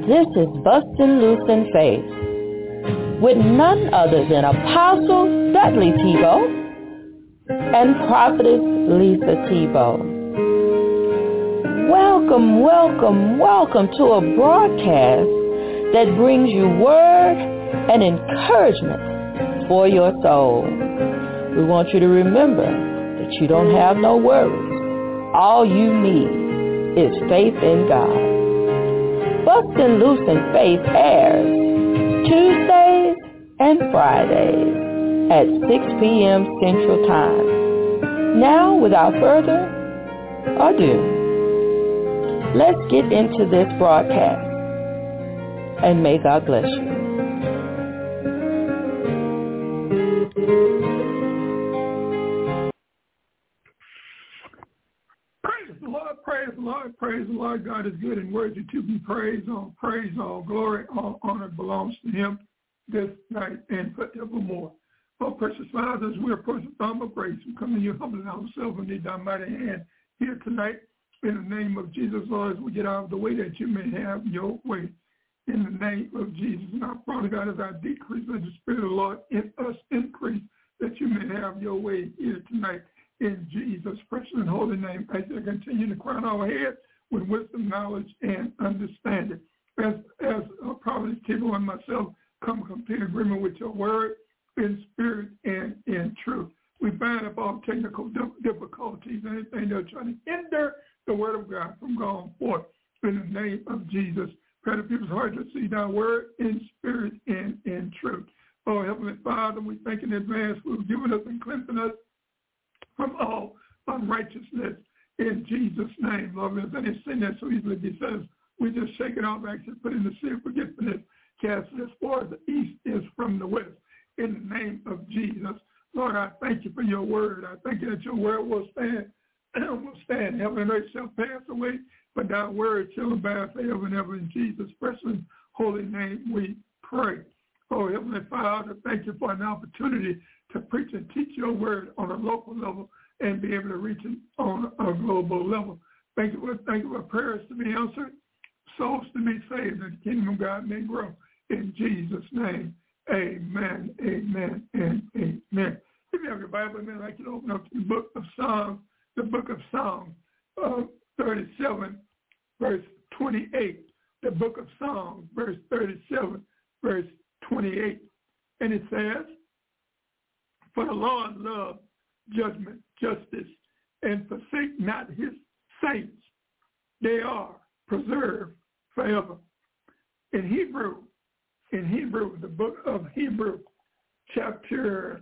This is Bustin' Loose in Faith with none other than Apostle Dudley Tebow and Prophetess Lisa Tebow. Welcome, welcome, welcome to a broadcast that brings you word and encouragement for your soul. We want you to remember that you don't have no worries. All you need is faith in God. Bustin' Loose in Faith airs Tuesdays and Fridays at 6 p.m. Central Time. Now, without further ado, let's get into this broadcast, and may God bless you. Praise the Lord. God is good and worthy to be praised. All praise, all glory, all honor belongs to him this night and forevermore. Oh, precious fathers, we approach the throne of grace. We come to you humbling ourselves and need thy mighty hand here tonight. In the name of Jesus, Lord, as we get out of the way that you may have your way. In the name of Jesus. And our Father God, as I decrease, let the Spirit of the Lord in us increase, that you may have your way here tonight. In Jesus' precious and holy name, as you continue to crown our heads with wisdom, knowledge, and understanding. As Prophet Tebow and myself come in complete agreement with your word in spirit and in truth. We bind up all technical difficulties, anything that's trying to hinder the word of God from going forth. In the name of Jesus, pray the people's heart to see thy word in spirit and in truth. Oh, Heavenly Father, we thank in advance for giving us and cleansing us from all unrighteousness in Jesus' name. Lord, if any sin that so easily beset us, we just shake it off, actually put in the sea of forgiveness, cast it as far as the east is from the west. In the name of Jesus, Lord, I thank you for your word. I thank you that your word will stand. Heaven and earth shall pass away, but thy word shall abide forever and ever. In Jesus' precious holy name we pray. Oh, Heavenly Father, thank you for an opportunity to preach and teach your word on a local level and be able to reach it on a global level. Thank you for prayers to be answered, souls to be saved, that the kingdom of God may grow. In Jesus' name, amen, amen, and amen. If you have your Bible, I'd like you to open up to the book of Psalms, 37, verse 28. The book of Psalms, verse 37, verse 28. And it says, for the Lord loves judgment, justice, and forsake not his saints. They are preserved forever. In Hebrew, the book of Hebrew, chapter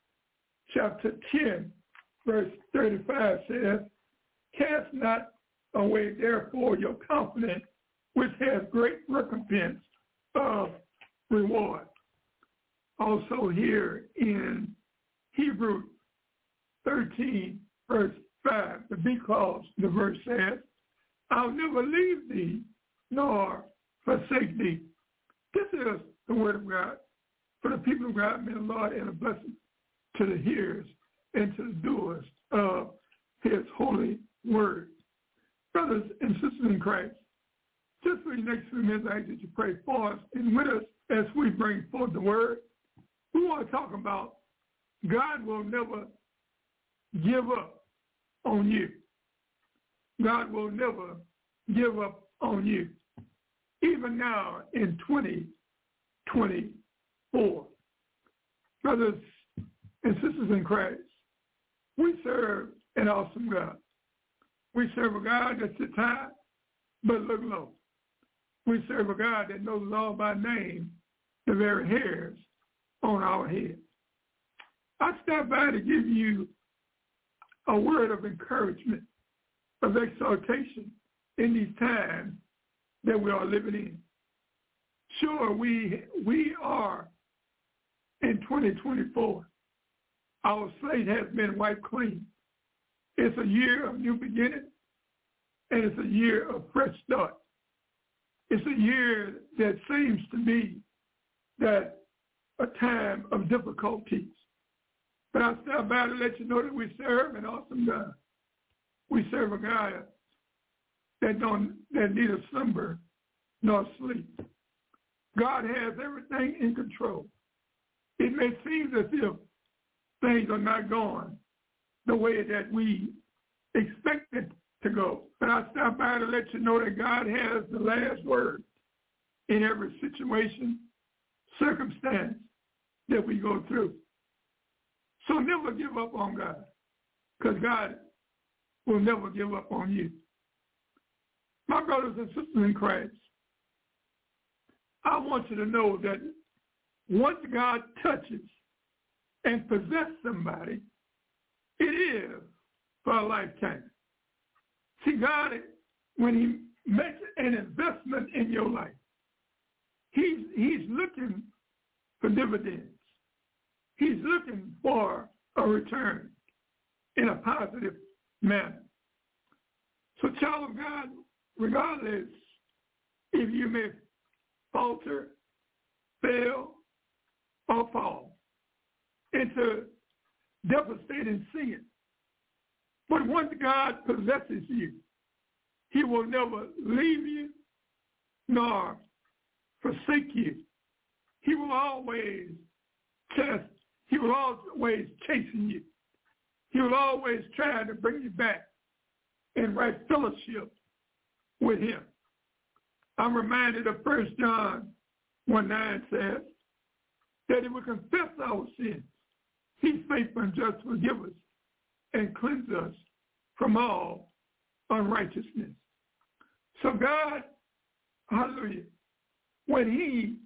10, verse 35 says, cast not away therefore your confidence, which has great recompense of reward. Also here in Hebrew 13, verse 5, the B clause, the verse says, I'll never leave thee nor forsake thee. This is the word of God for the people of God. May the Lord add a blessing to the hearers and to the doers of his holy word. Brothers and sisters in Christ, just for the next few minutes, I ask that you pray for us and with us as we bring forth the word. We want to talk about God will never give up on you. God will never give up on you. Even now in 2024. Brothers and sisters in Christ, we serve an awesome God. We serve a God that sits high but look low. We serve a God that knows all by name, the very hairs on our head. I stop by to give you a word of encouragement, of exhortation in these times that we are living in. Sure, we are in 2024. Our slate has been wiped clean. It's a year of new beginning, and it's a year of fresh start. It's a year that seems to be that a time of difficulties. But I stop by to let you know that we serve an awesome God. We serve a God that neither slumber nor sleep. God has everything in control. It may seem as if things are not going the way that we expect it to go. But I stop by to let you know that God has the last word in every situation, circumstance that we go through. So never give up on God, because God will never give up on you. My brothers and sisters in Christ, I want you to know that once God touches and possesses somebody, it is for a lifetime. See, God, when he makes an investment in your life, he's looking for dividends. He's looking for a return in a positive manner. So, child of God, regardless if you may falter, fail, or fall into devastating sin, but once God possesses you, he will never leave you nor forsake you. He will always chasing you. He will always try to bring you back in right fellowship with him. I'm reminded of 1 John 1:9 says that if we confess our sins, he's faithful and just to forgive us and cleanse us from all unrighteousness. So God, hallelujah, when he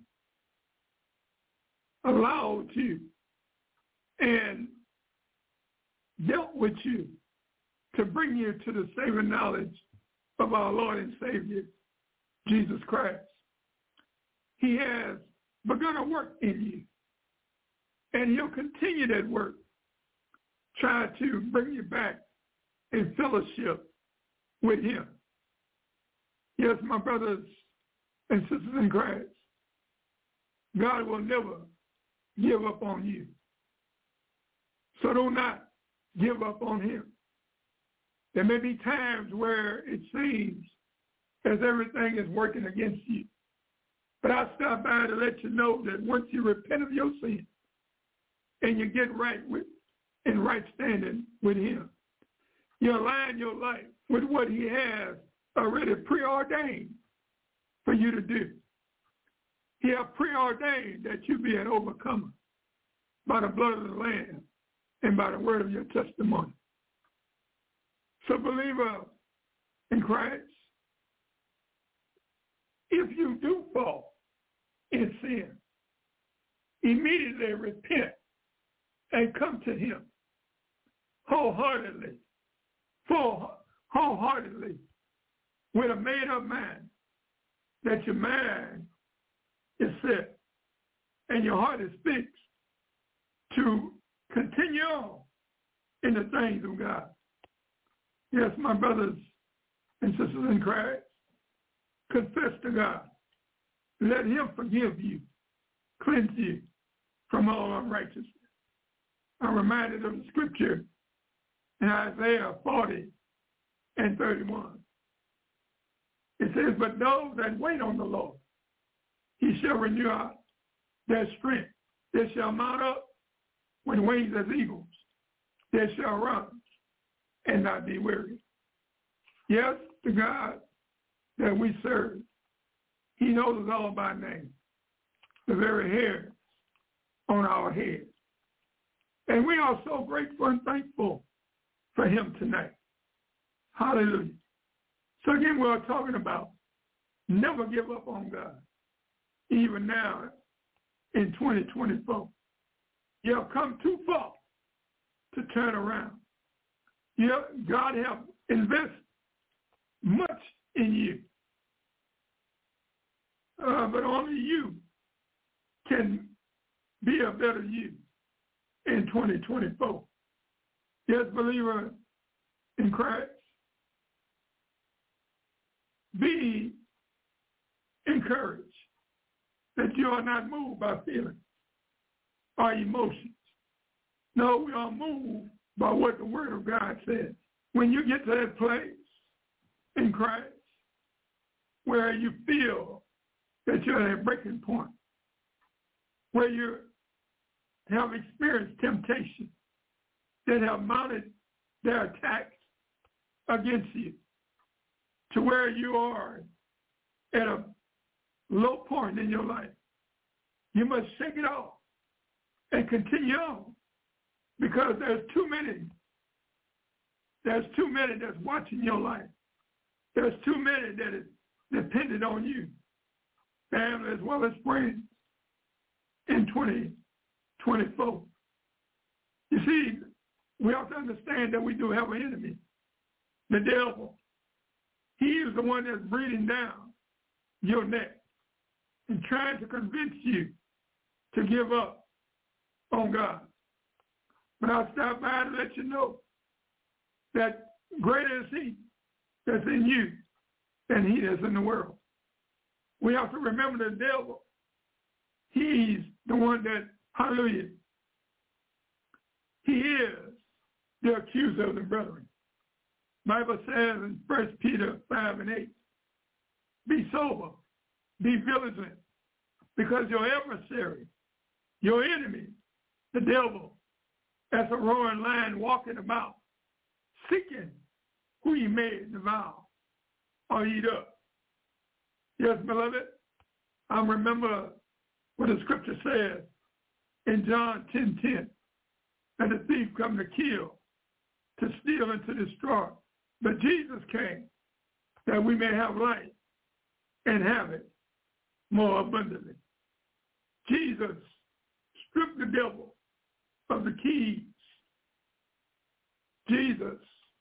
allowed you and dealt with you to bring you to the saving knowledge of our Lord and Savior, Jesus Christ, he has begun a work in you. And he'll continue that work, try to bring you back in fellowship with him. Yes, my brothers and sisters in Christ, God will never give up on you. So do not give up on him. There may be times where it seems as everything is working against you. But I stop by to let you know that once you repent of your sin and you get in right standing with him, you align your life with what he has already preordained for you to do. He has preordained that you be an overcomer by the blood of the Lamb and by the word of your testimony. So, believer in Christ, if you do fall in sin, immediately repent and come to him wholeheartedly with a made-up mind, that your mind is set and your heart is fixed to continue on in the things of God. Yes, my brothers and sisters in Christ, confess to God. Let him forgive you, cleanse you from all unrighteousness. I'm reminded of the scripture in Isaiah 40:31. It says, but those that wait on the Lord, he shall renew their strength. They shall mount up with wings as eagles. They shall run and not be weary. Yes, the God that we serve, he knows us all by name, the very hairs on our head. And we are so grateful and thankful for him tonight. Hallelujah. So again, we're talking about never give up on God, even now in 2024. You have come too far to turn around. God has invested much in you. But only you can be a better you in 2024. Yes, believer in Christ, be encouraged that you are not moved by feelings or emotions. No, we are moved by what the Word of God says. When you get to that place in Christ, where you feel that you're at a breaking point, where you have experienced temptation that have mounted their attacks against you, to where you are at a low point in your life. You must shake it off and continue on, because there's too many. There's too many that's watching your life. There's too many that is dependent on you, family as well as friends, in 2024. You see, we have to understand that we do have an enemy, the devil. He is the one that's breathing down your neck and trying to convince you to give up on God. But I'll stop by to let you know that greater is he that's in you than he that's in the world. We have to remember the devil. He's the one that, hallelujah, he is the accuser of the brethren. Bible says in 1 Peter 5:8, be sober, be vigilant, because your adversary, your enemy, the devil, as a roaring lion walking about, seeking who he may devour or eat up. Yes, beloved, I remember what the scripture says in John 10:10, that the thief come to kill, to steal, and to destroy. But Jesus came that we may have life and have it more abundantly. Jesus stripped the devil of the keys. Jesus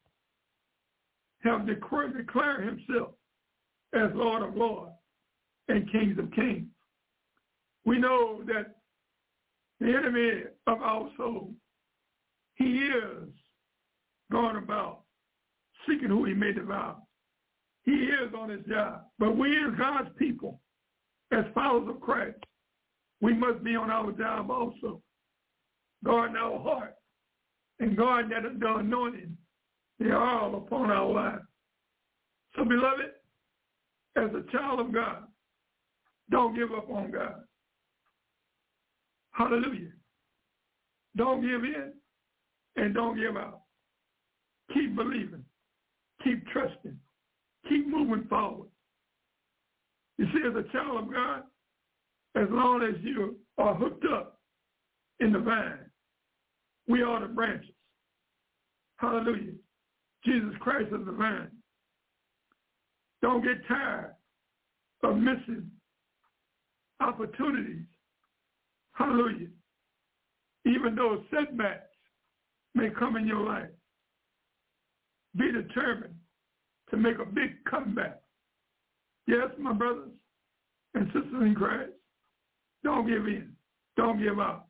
have declared himself as Lord of Lords and Kings of Kings. We know that the enemy of our soul, he is going about seeking who he may devour. He is on his job. But we as God's people, as followers of Christ, we must be on our job also, guarding our heart and guarding that the anointing, they are all upon our lives. So, beloved, as a child of God, don't give up on God. Hallelujah. Don't give in and don't give out. Keep believing. Keep trusting. Keep moving forward. You see, as a child of God, as long as you are hooked up in the vine, we are the branches. Hallelujah. Jesus Christ is the vine. Don't get tired of missing opportunities. Hallelujah. Even though setbacks may come in your life, be determined to make a big comeback. Yes, my brothers and sisters in Christ, don't give in. Don't give up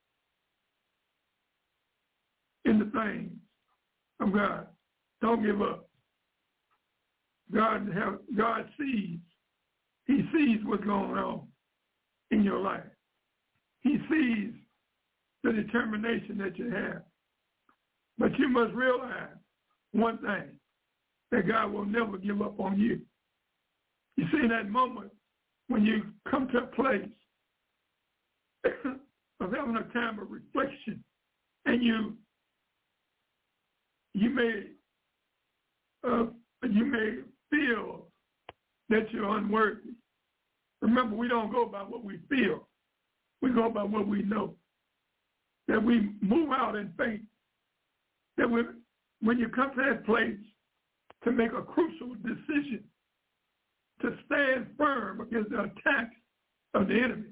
in the things of God. Don't give up. God sees. He sees what's going on in your life. He sees the determination that you have. But you must realize one thing, that God will never give up on you. You see, in that moment when you come to a place of having a time of reflection, and you may feel that you're unworthy. Remember, we don't go by what we feel. We go by what we know. That we move out in faith. That when you come to that place to make a crucial decision, to stand firm against the attacks of the enemy,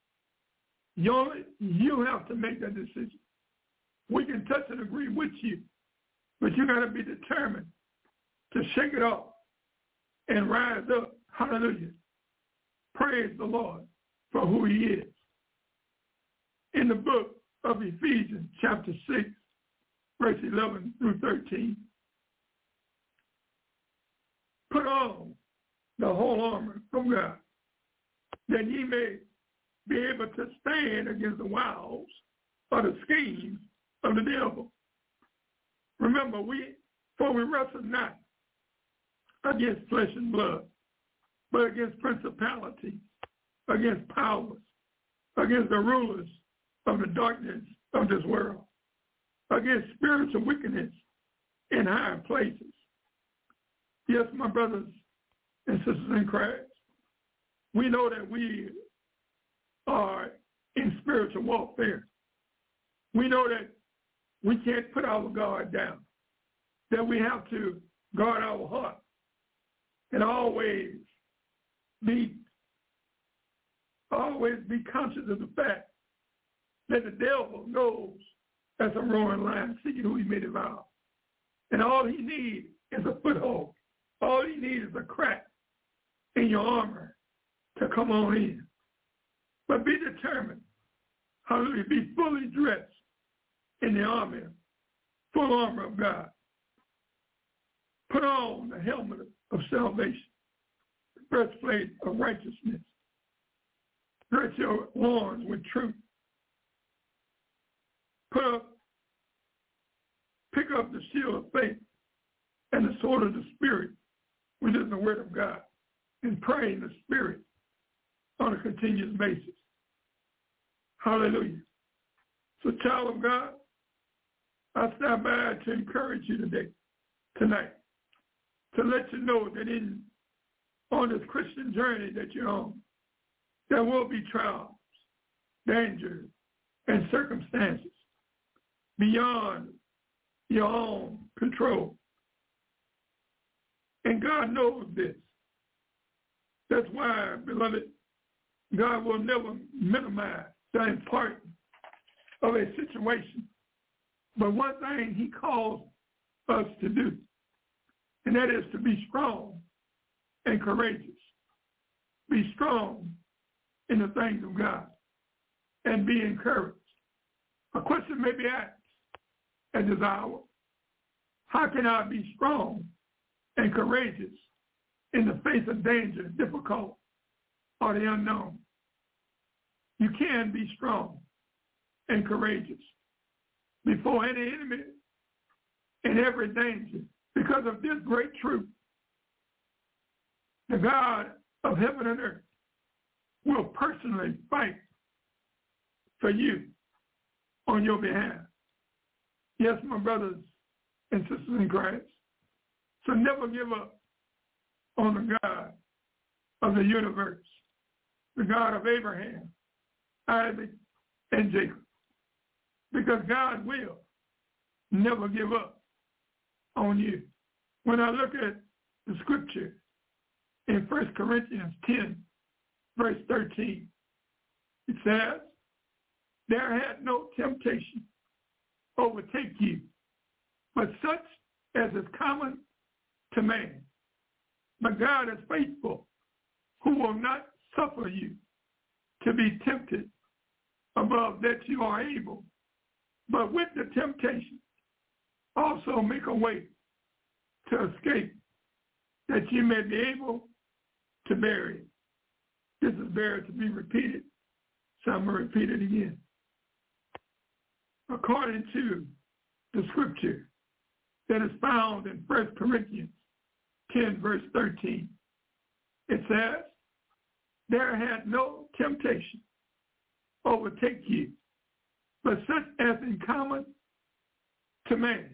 you have to make that decision. We can touch and agree with you, but you got to be determined to shake it off and rise up. Hallelujah. Praise the Lord for who he is. In the book of Ephesians, chapter 6, verse 11 through 13, put on the whole armor of God, that ye may be able to stand against the wiles or the schemes of the devil. Remember, we wrestle not against flesh and blood, but against principalities, against powers, against the rulers of the darkness of this world, against spiritual wickedness in high places. Yes, my brothers and sisters in Christ, we know that we are in spiritual warfare. We know that we can't put our guard down, that we have to guard our heart and always be conscious of the fact that the devil knows as a roaring lion seeking who he may devour. And all he needs is a foothold. All he needs is a crack in your armor to come on in. But be determined, hallelujah, be fully dressed in the armor, full armor of God. Put on the helmet of salvation, the breastplate of righteousness. Gird your loins with truth. Pick up the shield of faith and the sword of the Spirit, which is the word of God, and pray in the Spirit on a continuous basis. Hallelujah. So, child of God, I stop by to encourage you tonight, to let you know that on this Christian journey that you're on, there will be trials, dangers, and circumstances beyond your own control. And God knows this. That's why, beloved, God will never minimize the importance of a situation. But one thing he calls us to do, and that is to be strong and courageous. Be strong in the things of God and be encouraged. A question may be asked at this hour: how can I be strong and courageous in the face of danger, difficult, or the unknown? You can be strong and courageous before any enemy and every danger because of this great truth. The God of heaven and earth will personally fight for you on your behalf. Yes, my brothers and sisters in Christ. So never give up on the God of the universe, the God of Abraham, Isaac, and Jacob, because God will never give up on you. When I look at the scripture in 1 Corinthians 10, verse 13, it says, there had no temptation overtake you, but such as is common to man. But God is faithful, who will not suffer you to be tempted above that you are able, but with the temptation also make a way to escape, that you may be able to bear it. This is better to be repeated, so I'm going to repeat it again. According to the scripture that is found in 1 Corinthians 10, verse 13, it says, there had no temptation overtake you, but such as in common to man.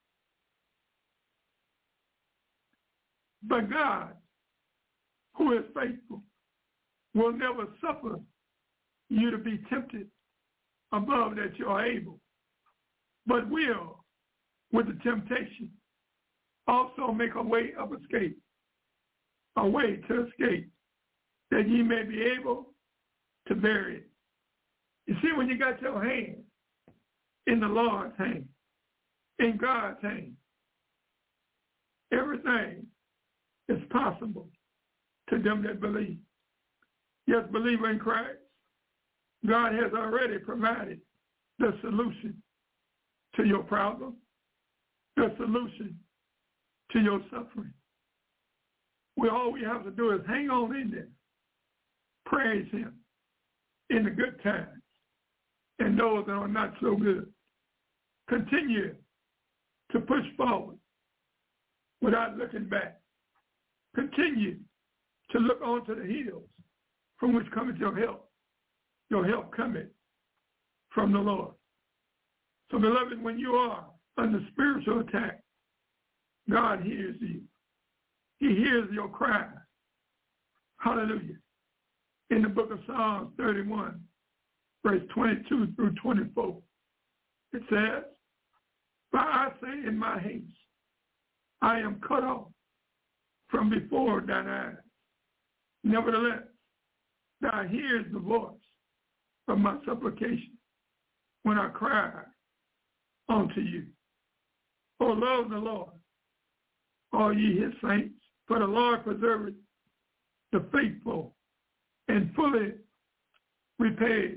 But God, who is faithful, will never suffer you to be tempted above that you are able, but will, with the temptation, also make a way of escape, a way to escape, that ye may be able to bear it. You see, when you got your hand in the Lord's hand, in God's hand, everything is possible to them that believe. Yes, believer in Christ, God has already provided the solution to your problem, the solution to your suffering. All we have to do is hang on in there, praise him in the good times and those that are not so good. Continue to push forward without looking back. Continue to look onto the hills from which cometh your help. Your help cometh from the Lord. So, beloved, when you are under spiritual attack, God hears you. He hears your cry. Hallelujah. In the book of Psalms 31, verse 22 through 24, it says, "For I say in my haste, I am cut off from before thine eyes. Nevertheless, thou hearest the voice of my supplication when I cry unto you. O love the Lord, all ye his saints, for the Lord preserveth the faithful and fully repays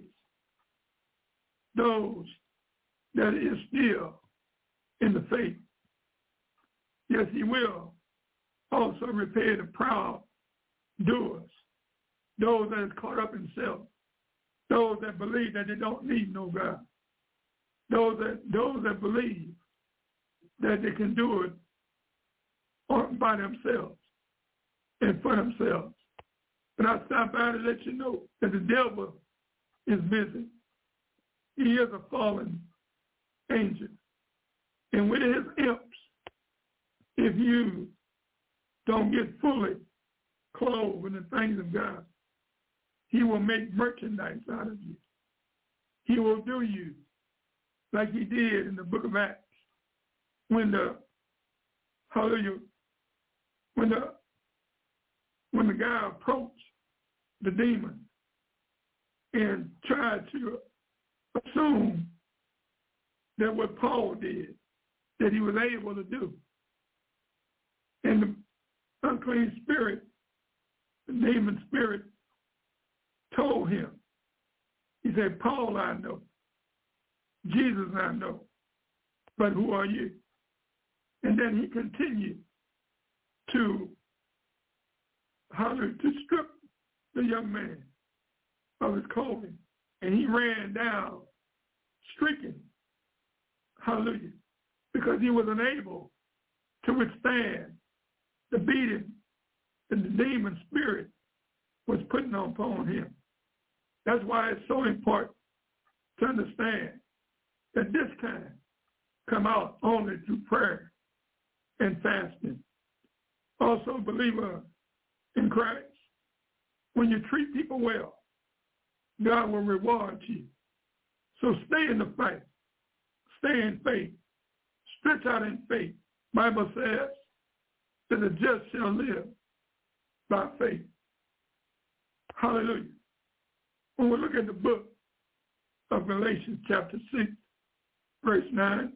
those that is still in the faith. Yes, he will also repay the proud doers, those that is caught up in self, those that believe that they don't need no God, those that believe that they can do it by themselves and for themselves. But I stop by to let you know that the devil is busy. He is a fallen angel. And with his imps, if you don't get fully clothed in the things of God, he will make merchandise out of you. He will do you like he did in the book of Acts when the guy approached the demon and tried to assume that what Paul did, that he was able to do. And the unclean spirit, the demon spirit, told him, he said, Paul I know, Jesus I know, but who are you? And then he continued to strip the young man of his clothing. And he ran down, shrieking, hallelujah, because he was unable to withstand the beating that the demon spirit was putting upon him. That's why it's so important to understand that this kind come out only through prayer and fasting. Also, believer in Christ, when you treat people well, God will reward you. So stay in the fight. Stay in faith. Stretch out in faith. Bible says that the just shall live by faith. Hallelujah. When we look at the book of Galatians chapter 6, verse 9,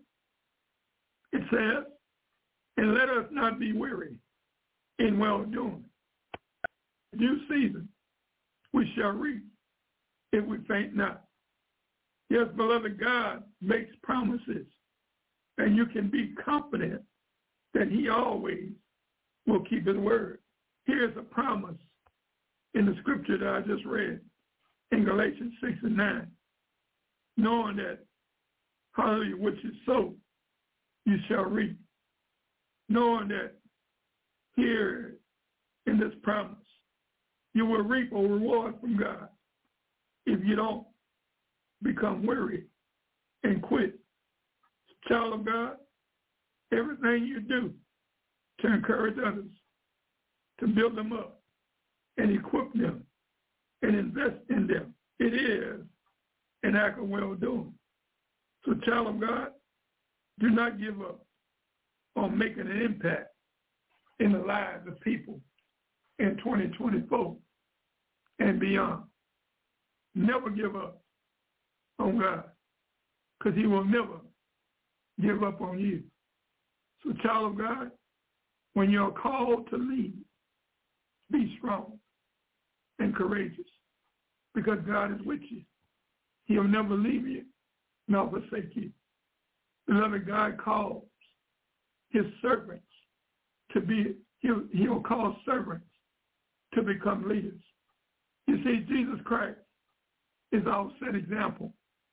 it says, and let us not be weary in well-doing. In due season we shall reap if we faint not. Yes, beloved, God makes promises, and you can be confident that he always will keep his word. Here's a promise in the scripture that I just read in Galatians 6 and 9, knowing that, hallelujah, what you sow, you shall reap. Knowing that here in this promise, you will reap a reward from God if you don't become weary and quit. Child of God, everything you do to encourage others, to build them up and equip them and invest in them, it is an act of well-doing. So, child of God, do not give up on making an impact in the lives of people in 2024 and beyond. Never give up on God, because he will never give up on you. So, child of God, when you're called to lead, be strong and courageous, because God is with you. He'll never leave you nor forsake you. Beloved, God calls his servants to be, he'll call servants to become leaders. You see, Jesus Christ is our set example.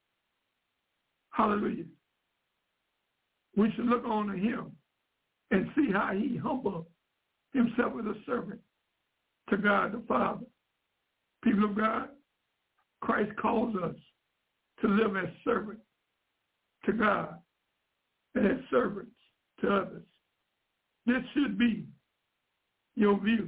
Hallelujah. We should look on to him and see how he humbled himself as a servant to God the Father. People of God, Christ calls us to live as servants to God and as servants to others. This should be your view.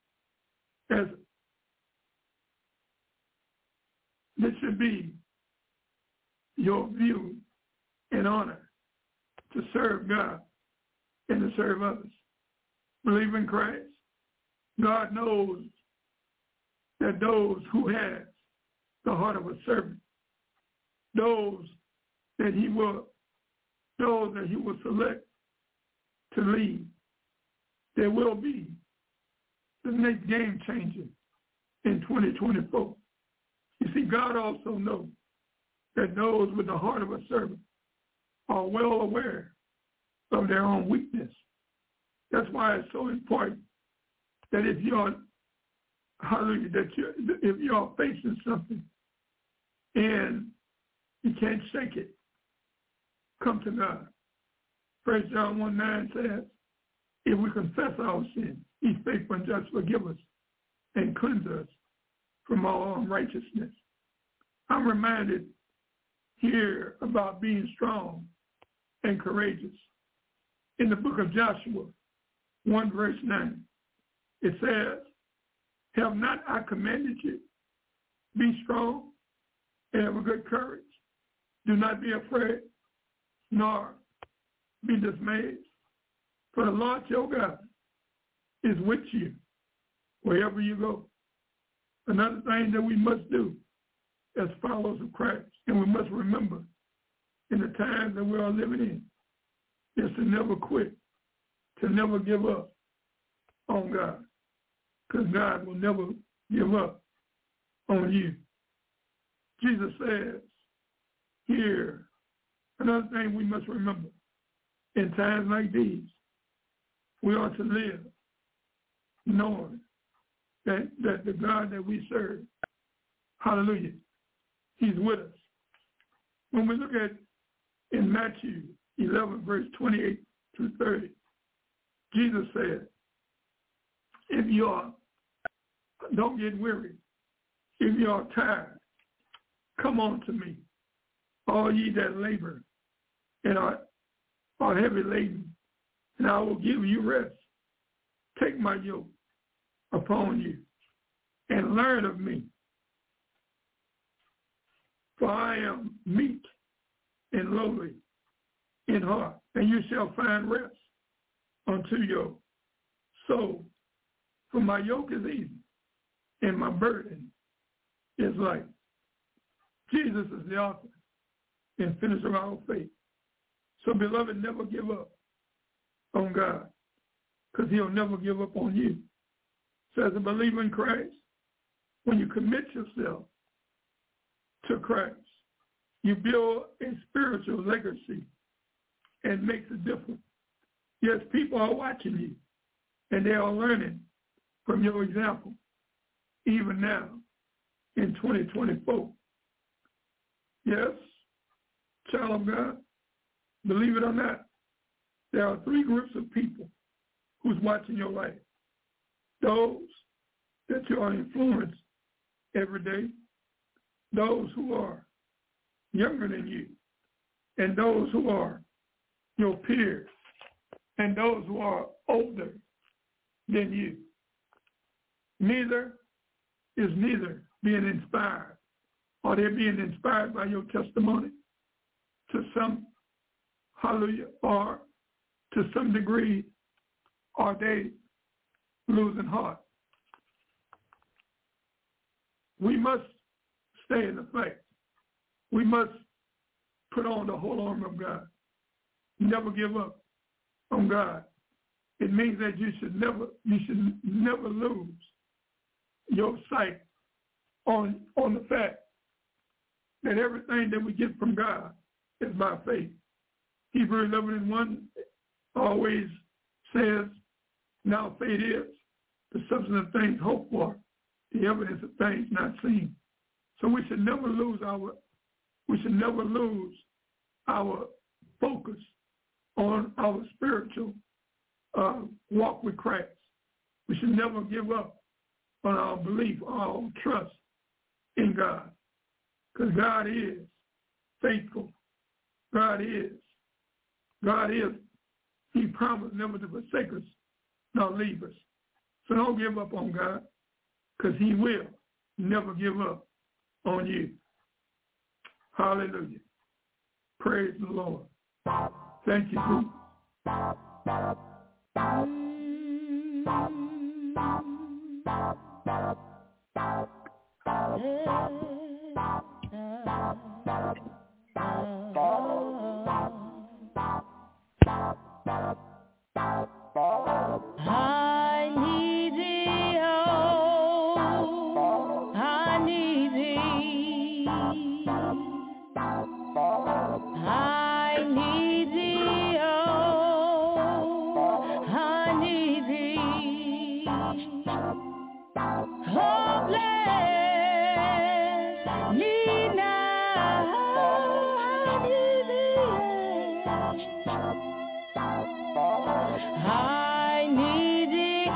This should be your view and honor to serve God and to serve others. Believe in Christ. God knows that those who have the heart of a servant, those that he will select to lead, there will be the next game changer in 2024. You see, God also knows that those with the heart of a servant are well aware of their own weakness. That's why it's so important that if you're facing something and you can't shake it, come to God. 1 John 1:9 says, if we confess our sins, he's faithful and just to forgive us and cleanse us from all unrighteousness. I'm reminded here about being strong and courageous. In the book of Joshua, 1:9, it says, have not I commanded you? Be strong and have a good courage. Do not be afraid, nor be dismayed. For the Lord your God is with you wherever you go. Another thing that we must do as followers of Christ, and we must remember in the times that we are living in, is to never quit, to never give up on God, because God will never give up on you. Jesus says here, another thing we must remember, in times like these, we ought to live knowing that the God that we serve, hallelujah, he's with us. When we look at in Matthew 11, verse 28 through 30, Jesus said, if you are, don't get weary. If you are tired, come on to me, all ye that labor and are heavy laden, and I will give you rest. Take my yoke upon you and learn of me, for I am meek and lowly in heart, and you shall find rest unto your soul. For my yoke is easy and my burden is light. Jesus is the author and finisher of our faith. So, beloved, never give up on God, because he'll never give up on you. So as a believer in Christ, when you commit yourself to Christ, you build a spiritual legacy and makes a difference. Yes, people are watching you, and they are learning from your example, even now in 2024. Yes, child of God, believe it or not, there are three groups of people who's watching your life. Those that you are influenced every day, those who are younger than you, and those who are your peers, and those who are older than you. Neither being inspired, or they're being inspired by your testimony to some, hallelujah, or to some degree, are they losing heart. We must stay in the fight. We must put on the whole armor of God. Never give up on God. It means that you should never lose your sight on the fact that everything that we get from God is by faith. Hebrews 11:1 always says, now faith is the substance of things hoped for, the evidence of things not seen. So we should never lose our focus on our spiritual walk with Christ. We should never give up on our belief, our trust in God. Because God is faithful. God is. He promised never to forsake us nor leave us. So don't give up on God, because he will never give up on you. Hallelujah. Praise the Lord. Thank you, Jesus. I need thee, oh, I need thee. I need thee, oh, I need thee. Oh, bless me now, I need thee. I need thee,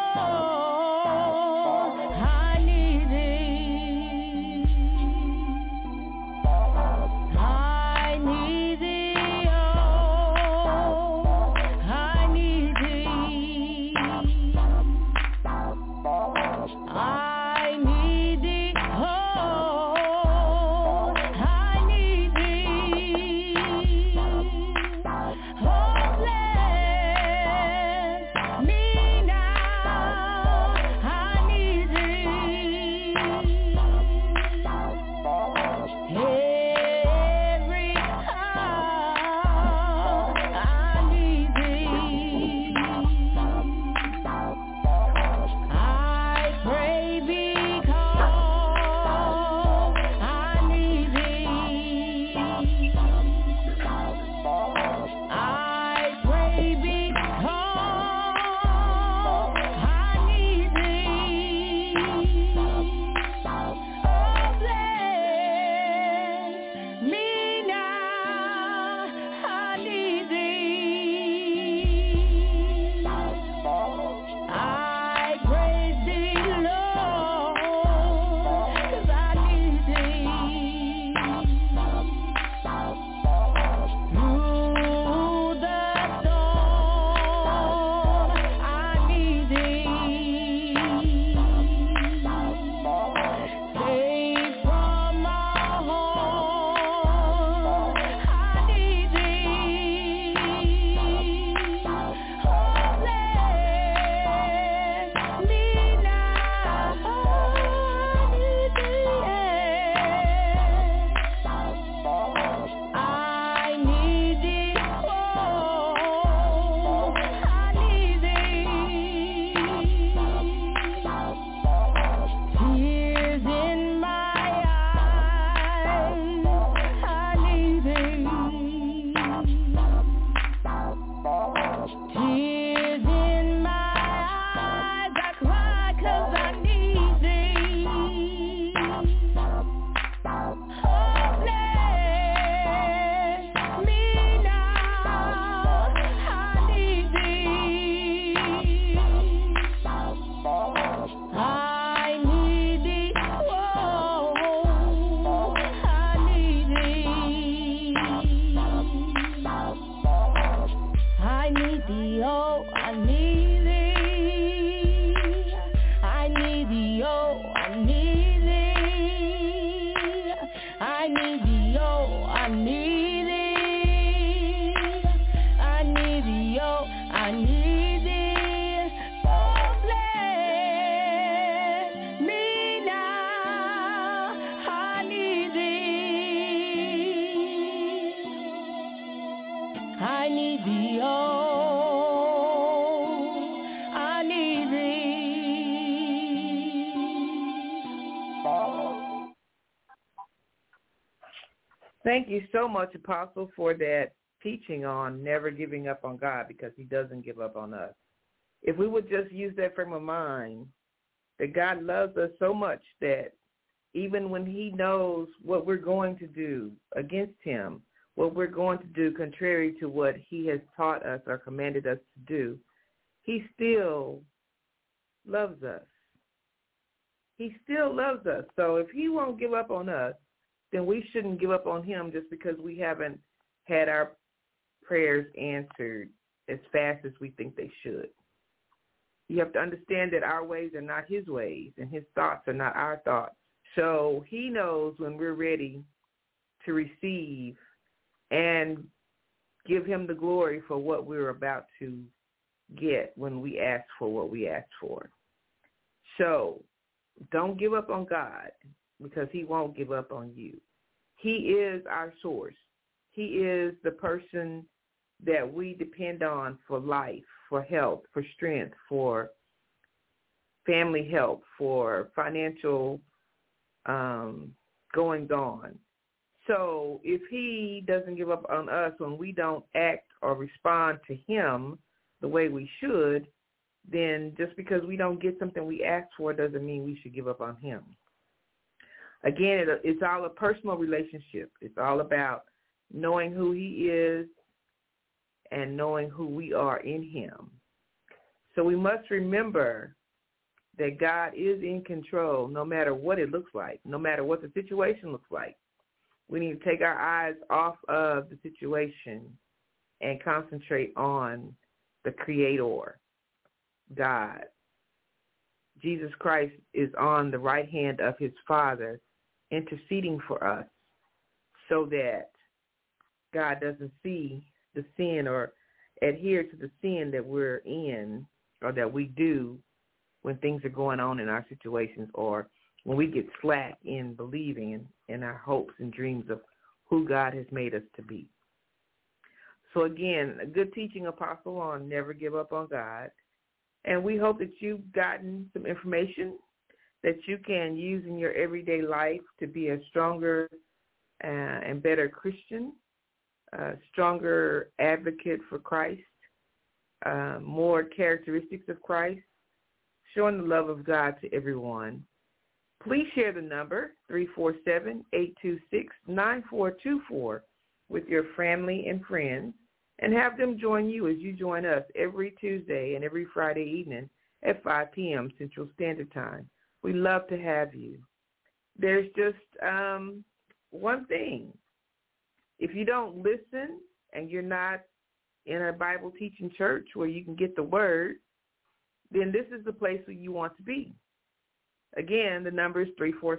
oh, I need thee. I need thee, oh, I need thee. I need thee, oh, I need thee. Oh, bless me now, I need thee. Every hour I need thee. I pray because I need thee. I pray because I need thee. Oh, bless me now, I need thee. I praise thee, Lord, 'cause I need thee. Through the storm, I need thee. Safe from all harm, I need thee. Oh, bless me now, I need thee. I need thee, oh, I need thee. Tears in my eyes, I need thee. Tears in my eyes, I cry 'cause I need thee. Oh, bless me now, I need thee. I need thee, oh, I need thee. I need thee, oh, I need thee. I need thee, oh, I need thee. I need thee, oh, I need thee. I need thee, oh, I need thee. Oh, bless me now, I need thee. I need thee, oh, I need thee. Thank you so much, Apostle, for that teaching on never giving up on God, because he doesn't give up on us. If we would just use that frame of mind, that God loves us so much that even when he knows what we're going to do against him, what we're going to do contrary to what he has taught us or commanded us to do, he still loves us. he still loves us. So if he won't give up on us, then we shouldn't give up on him just because we haven't had our prayers answered as fast as we think they should. You have to understand that our ways are not his ways, and his thoughts are not our thoughts. So he knows when we're ready to receive and give him the glory for what we're about to get when we ask for what we ask for. So don't give up on God, because he won't give up on you. He is our source. He is the person that we depend on for life, for health, for strength, for family help, for financial goings on. So if he doesn't give up on us when we don't act or respond to him the way we should, then just because we don't get something we asked for doesn't mean we should give up on him. Again, it's all a personal relationship. It's all about knowing who he is and knowing who we are in him. So we must remember that God is in control no matter what it looks like, no matter what the situation looks like. We need to take our eyes off of the situation and concentrate on the Creator, God. Jesus Christ is on the right hand of his Father, interceding for us so that God doesn't see the sin or adhere to the sin that we're in or that we do when things are going on in our situations, or when we get slack in believing in our hopes and dreams of who God has made us to be. So again, a good teaching, Apostle, on never give up on God. And we hope that you've gotten some information that you can use in your everyday life to be a stronger and better Christian, a stronger advocate for Christ, more characteristics of Christ, showing the love of God to everyone. Please share the number, 347-826-9424, with your family and friends, and have them join you as you join us every Tuesday and every Friday evening at 5 p.m. Central Standard Time. We love to have you. There's just one thing. If you don't listen and you're not in a Bible teaching church where you can get the word, then this is the place where you want to be. Again, the number is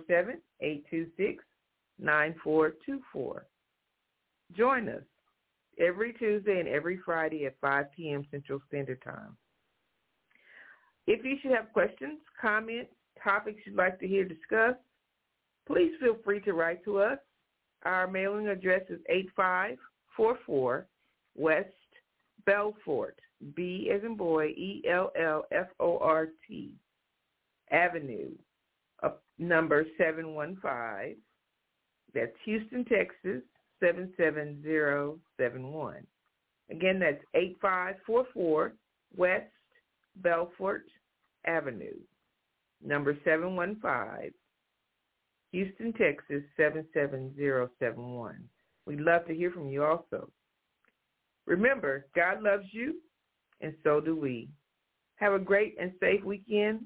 347-826-9424. Join us every Tuesday and every Friday at 5 p.m. Central Standard Time. If you should have questions, comments, topics you'd like to hear discussed, please feel free to write to us. Our mailing address is 8544 West Belfort, B as in boy, ELLFORT, Avenue, number 715. That's Houston, Texas, 77071. Again, that's 8544 West Belfort Avenue, number 715, Houston, Texas, 77071. We'd love to hear from you also. Remember, God loves you, and so do we. Have a great and safe weekend,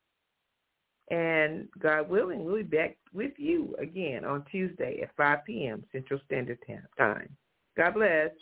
and God willing, we'll be back with you again on Tuesday at 5 p.m. Central Standard Time. God bless.